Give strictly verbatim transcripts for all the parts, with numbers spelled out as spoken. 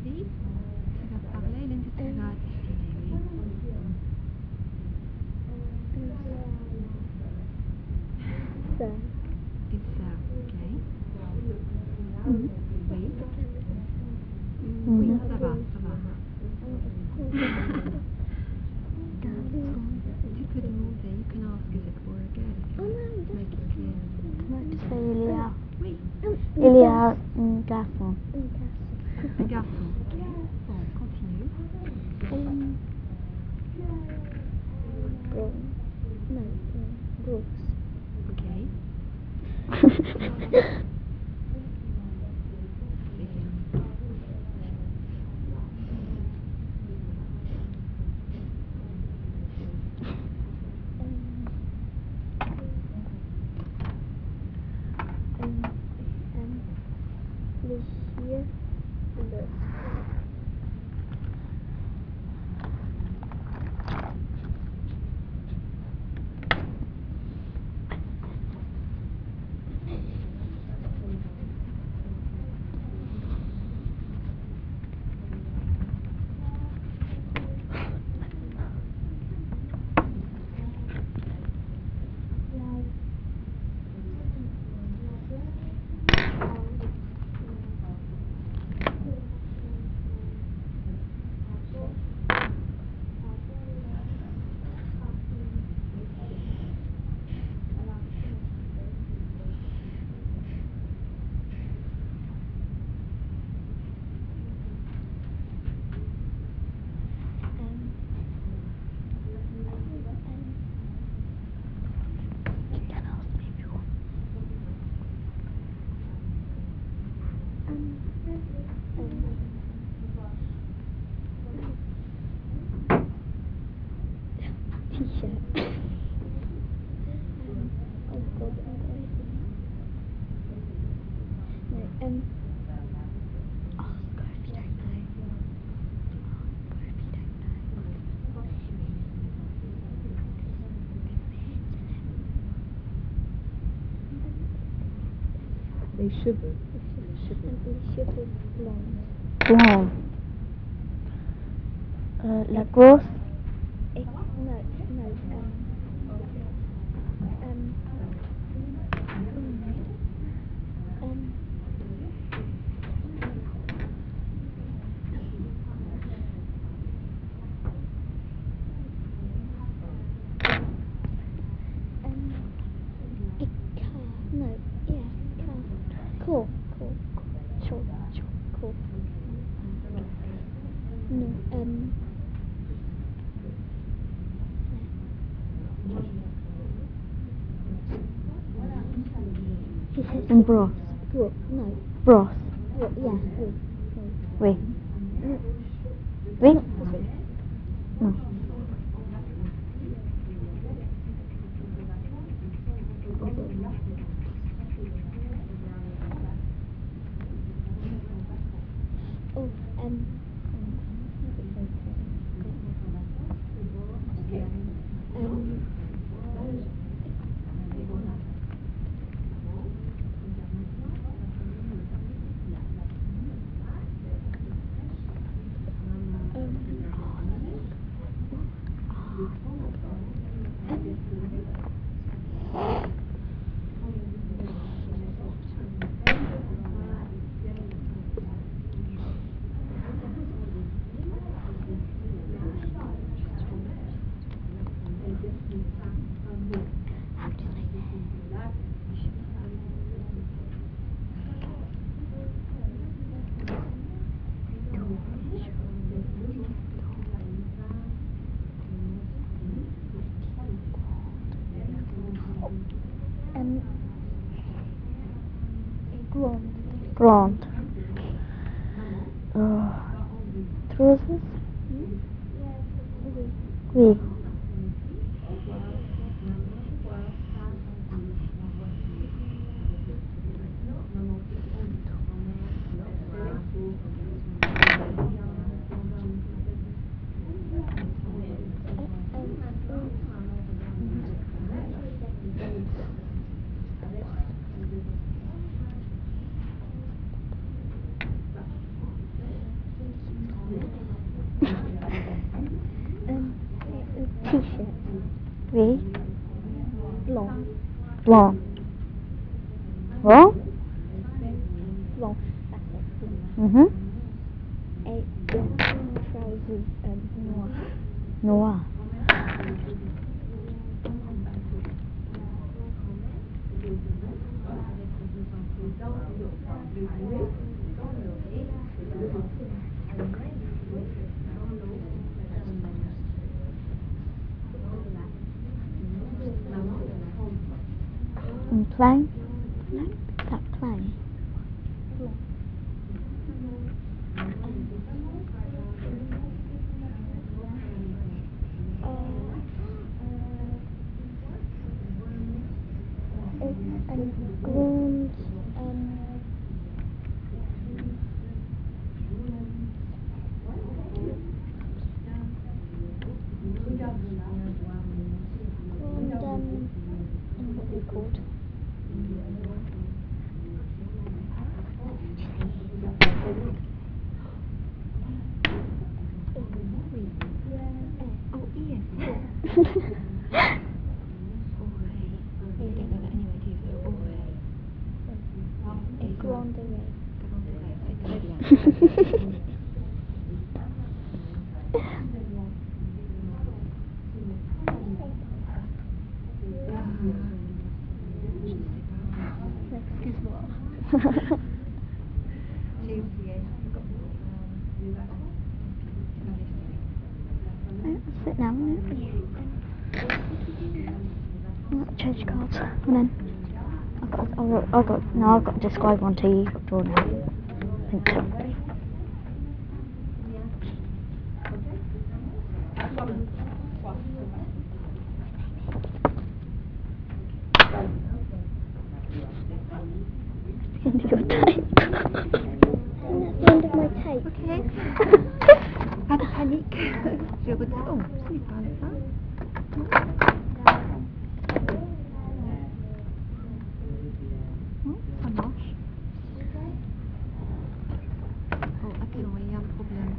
Oui, tu vas parler l'indiscret. Ça. Pizza, ok. Mhm. Oui. Oui. Oui, ça va, ça va. Garçon. Tu peux demander, you can ask is it for a girl if you Oh, want no, to make it clear. Moi, tu sais, il y a, Oui, il y a un garçon. un garçon, ok. Bon, continue. Um, bro. No, Bruce. Ok. C'est bien. Um, um, les chiens, le. T-shirt. Oh god, I'm going. No, um. Oh, go if you don't know. Go if you don't know. Les cheveux. Um, les cheveux blondes. Blonde. Euh, la grosse. Eh, no, no, um. Um. Um. Um, a car, no, yeah, car, cool, cool, cool, cool, cool, no, um, he says Un bros. bro, no, Bros. bro, yeah, Oui. oui, Oui. oui, Non. oh, um, um, um, grand, Grande. Euh, trousers. oui, Oui. T-shirt. Oui. Blanc. Blanc. Blanc. Blanche. That's it. Mhm. Et le trousers um, noir. Noir. And plain? No, is that plain? And grooms, um, groomed, um, and what are they called? Oh, yes. You don't know that anyway, do you? So, oh, A grande array. Très bien. Excuse-moi. J'ai oublié. That's it now, isn't it? Oh, change cards. Come on. I've got, I've got, I've got, no, I've got to describe one to you. You've got to draw now. I think so. The end of your tape. And that's the end of my tape. Ok. Pas de panique. Je redis. Oh, c'est pas ça. Non, ça marche. Oh, attends, il y a un problème.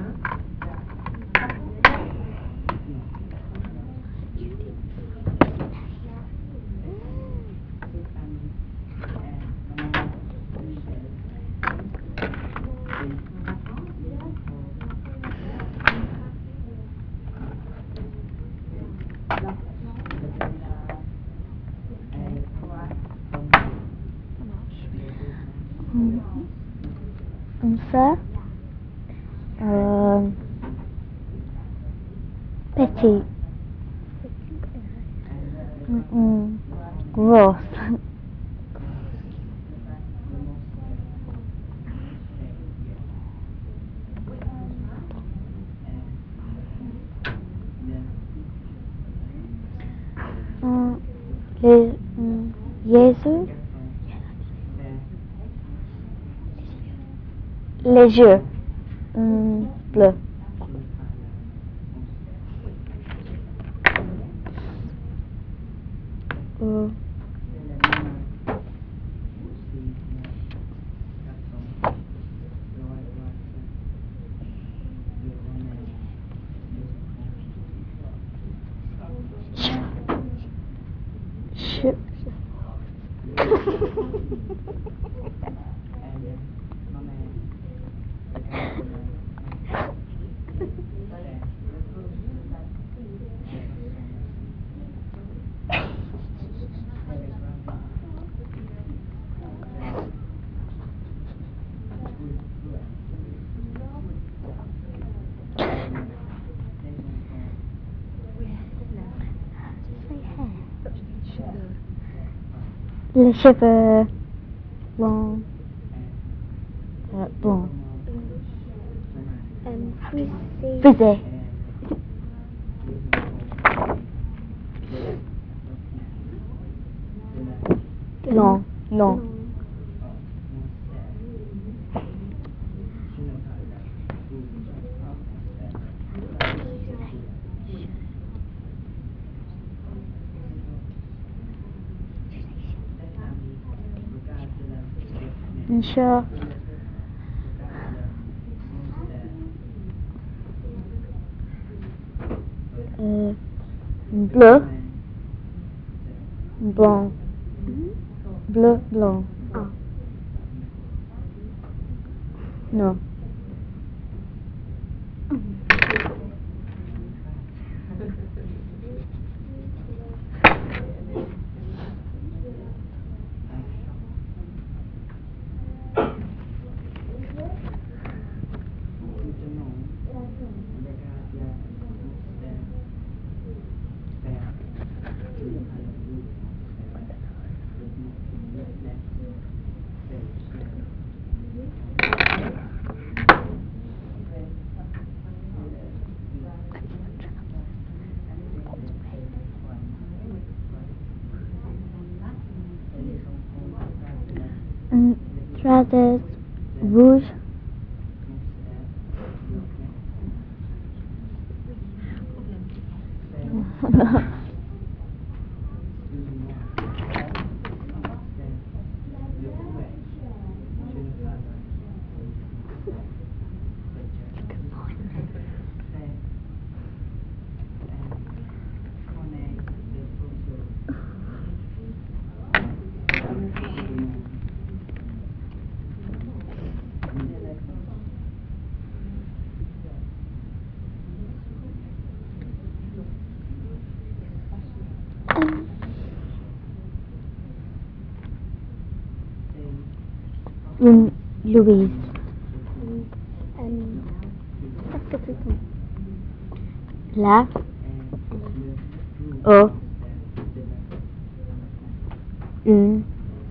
Mm. And ça, euh, petit, mm -mm. Gross, mm, les, mm, Jésus, les yeux, mm, bleus. Euh, che- les cheveux blancs, euh, blancs, Um, frizzy. frisé, long, long, and short, euh, Bleu. Blanc. Mhm. Bleu, blanc. Ah. No. Mm, trousers, rouge. Une Louise. Um, that's the people. La. O. Une.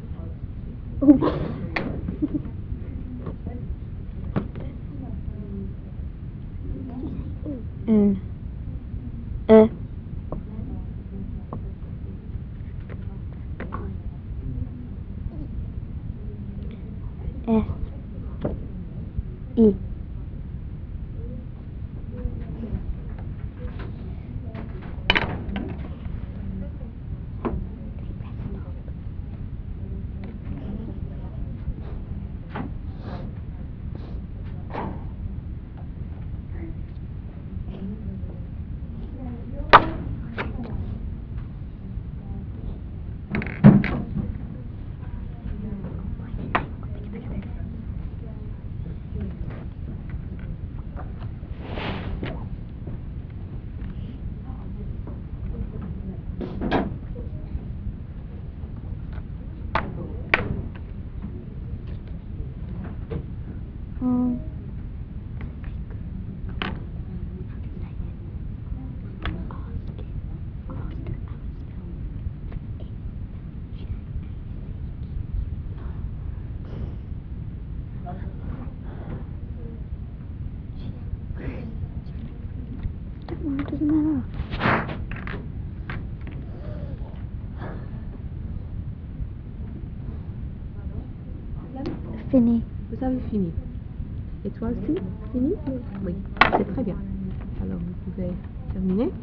Une. E. S. I. Um, Well, it doesn't matter. Fini. Vous avez fini. Et toi aussi? Fini? Oui. C'est très bien. Alors, vous pouvez terminer.